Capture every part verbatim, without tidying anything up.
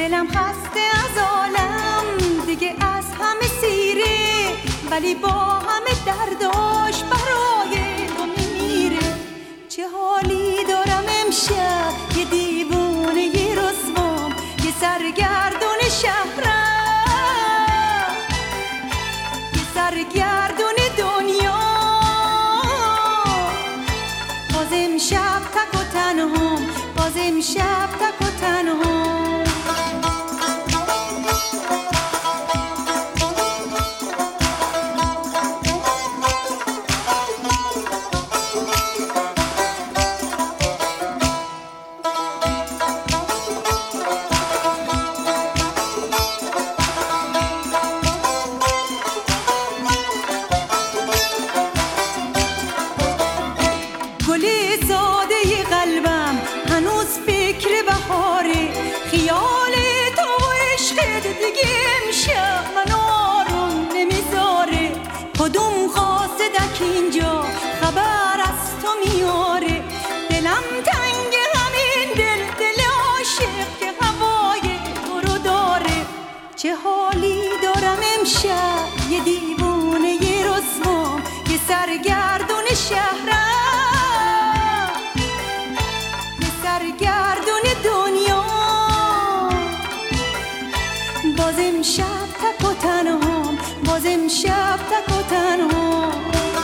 دلم خسته از عالم دیگه از همه سیره، ولی با همه درداش برای تو میمیره. چه حالی دارم امشب، یه دیوونه یه رسوام، یه سرگردون شهرم، یه سرگردون دنیا. باز امشب تک و تنهام، باز امشب تک و تنهام. کدوم قاصدک اینجا خبر از تو میاره؟ دلم تنگ همین دل، دل عاشق که هوای تو رو داره. چه حالی دارم امشب، یه دیوونه یه رسوام، یه سرگردون شهرم، یه سرگردون دنیا. باز امشب تک و تنهام، باز امشب تک و تنهام.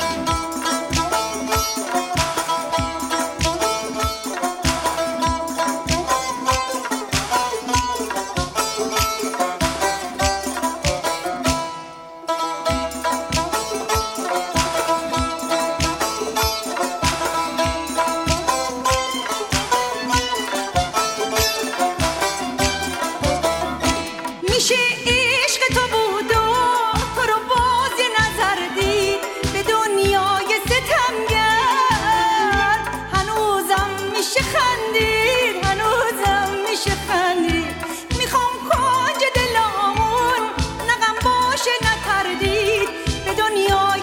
میشه عشق تو بود و تو رو باز یه نظر دید به دنیای ستمگر. هنوزم میشه خندید، هنوزم میشه خندید. میخوام کنج دلامون نغم باشه نتردید به دنیای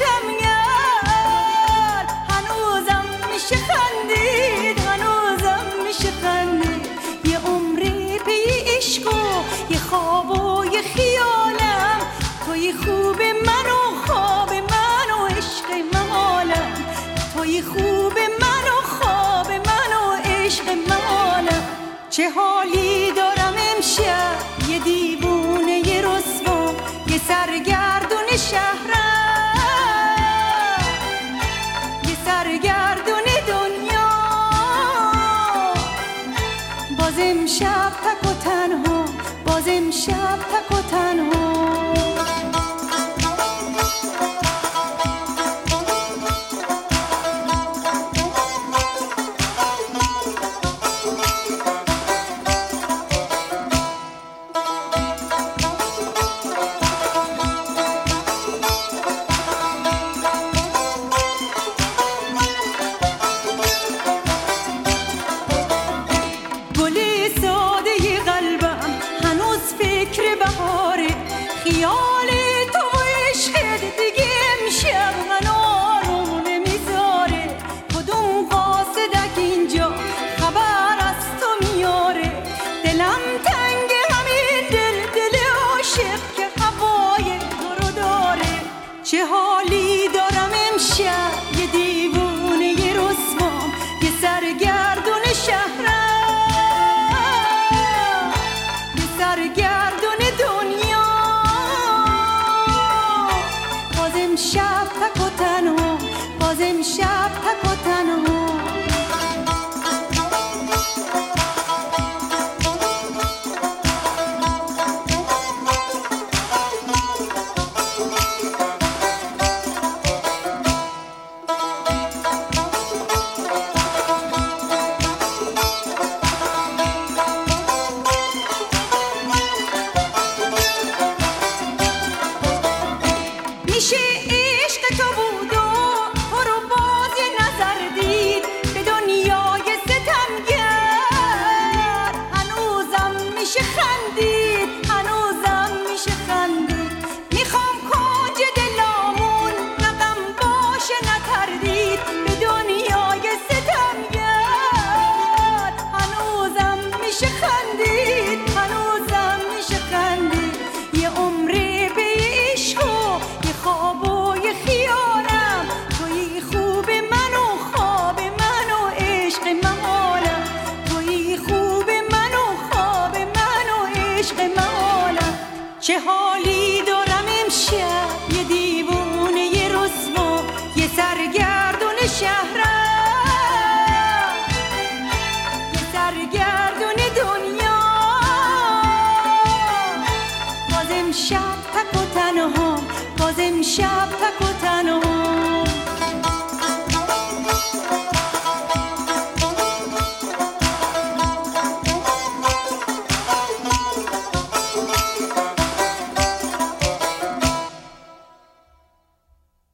ستمگر. هنوزم میشه خندید، هنوزم میشه خندید. یه عمری پی عشق و یه خواب و یه خیالم، توی خوب من و خواب من و عشق محالم، توی خوب من و خواب من و عشق محالم. چه حالی دارم امشب، یه دیوونه یه رسوام، یه سرگردون شهرم، یه سرگردون دنیا. باز امشب تک و تنها، باز امشب تک و تنها. گل ساده قلبم هنوز فکر بهاره، شب